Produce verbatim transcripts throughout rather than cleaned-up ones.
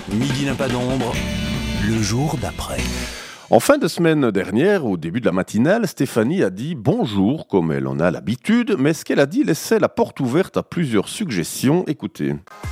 Midi n'a pas d'ombre, le jour d'après. En fin de semaine dernière, au début de la matinale, Stéphanie a dit bonjour comme elle en a l'habitude, mais ce qu'elle a dit laissait la porte ouverte à plusieurs suggestions. Écoutez.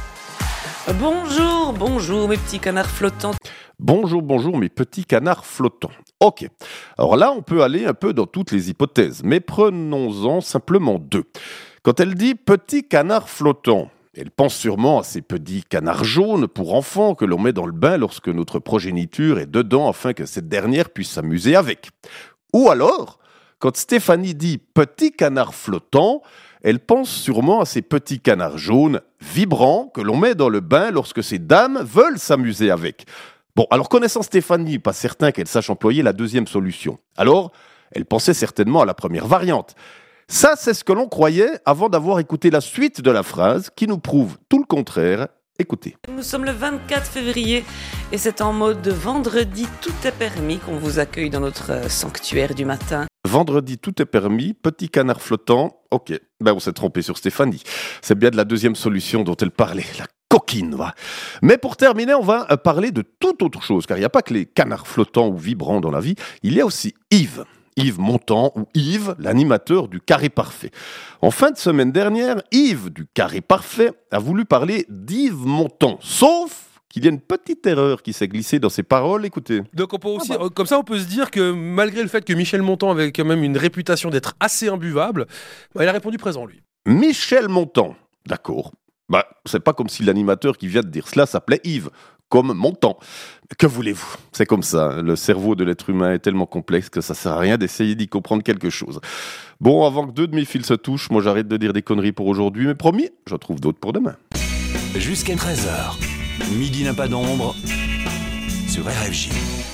Bonjour, bonjour mes petits canards flottants. Bonjour, bonjour mes petits canards flottants. Ok, alors là on peut aller un peu dans toutes les hypothèses, mais prenons-en simplement deux. Quand elle dit petit canard flottant, elle pense sûrement à ces petits canards jaunes pour enfants que l'on met dans le bain lorsque notre progéniture est dedans afin que cette dernière puisse s'amuser avec. Ou alors, quand Stéphanie dit petit canard flottant, elle pense sûrement à ces petits canards jaunes vibrants que l'on met dans le bain lorsque ces dames veulent s'amuser avec. Bon, alors connaissant Stéphanie, pas certain qu'elle sache employer la deuxième solution. Alors, elle pensait certainement à la première variante. Ça, c'est ce que l'on croyait avant d'avoir écouté la suite de la phrase qui nous prouve tout le contraire. Écoutez. Nous sommes le vingt-quatre février et c'est en mode vendredi tout est permis qu'on vous accueille dans notre sanctuaire du matin. Vendredi tout est permis, petit canard flottant. Ok, ben on s'est trompé sur Stéphanie. C'est bien de la deuxième solution dont elle parlait, la coquine, va. Mais pour terminer, on va parler de toute autre chose, car il n'y a pas que les canards flottants ou vibrants dans la vie, il y a aussi Yves. Yves Montand ou Yves, l'animateur du Carré Parfait. En fin de semaine dernière, Yves du Carré Parfait a voulu parler d'Yves Montand, sauf qu'il y a une petite erreur qui s'est glissée dans ses paroles. Écoutez. Donc on peut aussi, Ah bah. comme ça on peut se dire que malgré le fait que Michel Montand avait quand même une réputation d'être assez imbuvable, bah, il a répondu présent lui. Michel Montand, d'accord. Bah, c'est pas comme si l'animateur qui vient de dire cela s'appelait Yves, comme Montand. Que voulez-vous ? C'est comme ça, le cerveau de l'être humain est tellement complexe que ça sert à rien d'essayer d'y comprendre quelque chose. Bon, avant que deux demi-fils se touchent, moi j'arrête de dire des conneries pour aujourd'hui, mais promis, j'en trouve d'autres pour demain. Jusqu'à treize heures, Midi n'a pas d'ombre sur R F J.